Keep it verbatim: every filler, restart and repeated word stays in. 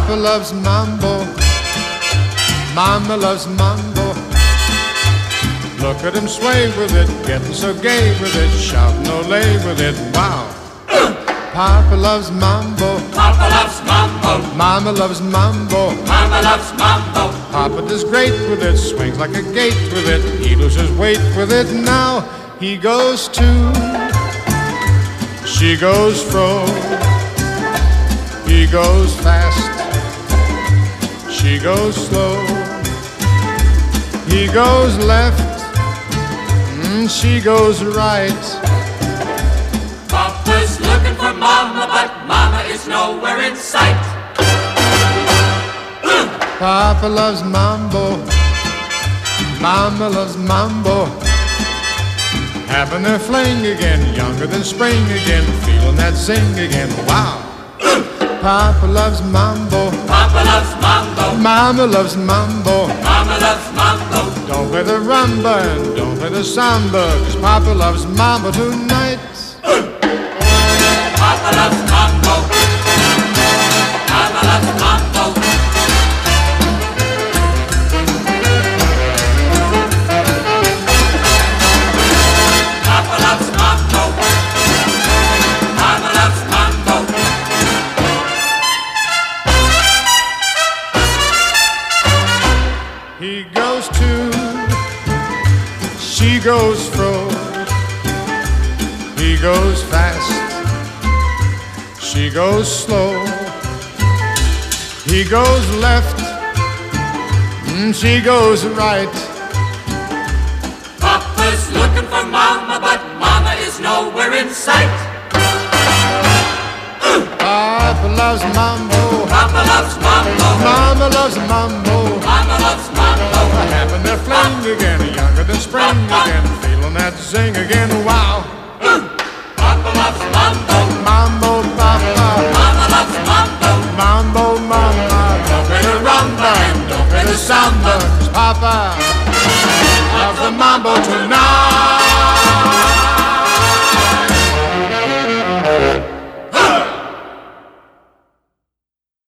Papa loves mambo, Mama loves mambo. Look at him sway with it, getting so gay with it, shouting Olay with it, wow. Papa loves mambo, Papa loves mambo, Mama loves mambo, Mama loves mambo. Papa does great with it, swings like a gate with it, he loses weight with it. Now he goes to, she goes fro, he goes fast, she goes slow, he goes left, mm, she goes right. Papa's looking for Mama, but Mama is nowhere in sight. Papa loves mambo, Mama loves mambo. Having their fling again, younger than spring again, feeling that zing again, wow. Papa loves mambo, Papa loves mambo, Mama loves mambo. Mama loves mambo. Don't play the rumba and don't play the samba, 'cause Papa loves mambo tonight. Papa loves mambo, Mama loves mambo. Papa loves mambo, Mama loves mambo. He goes to, she goes fro, he goes fast, she goes slow, he goes left, mm, she goes right. Papa's looking for Mama, but Mama is nowhere in sight. Papa loves mambo, Papa loves mambo, Mama loves mambo. Mama loves mambo. Having their fling again, younger than spring again, feeling that zing again, wow. Papa loves mambo, Mambo, Papa, Mama loves mambo. mambo, Mama. Don't play the rumba and don't play the samba, 'cause Papa loves the mambo tonight.